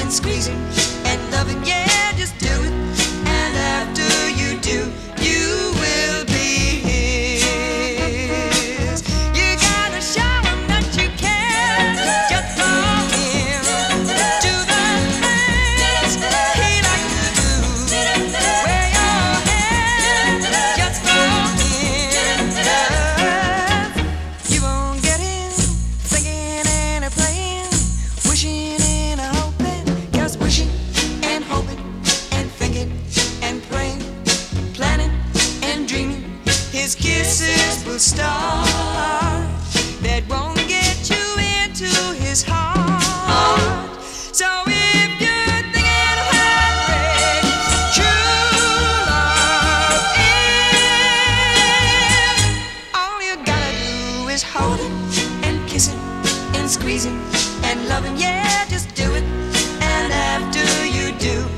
and squeeze him and love him. Yeah, just do it. And after you do, you will be his. You gotta show him that you care. Just for him. Do the things he likes to do. Wear your hair just for him. You won't get him thinking and praying, wishing and hoping, just wishing and hoping and thinking and praying, planning and dreaming. His kisses will start that won't get you into his heart. So if you're thinking of heartbreak, true love is. All you gotta do is hold him and kiss him and squeeze him and love him. Yeah, just do it. And after you do,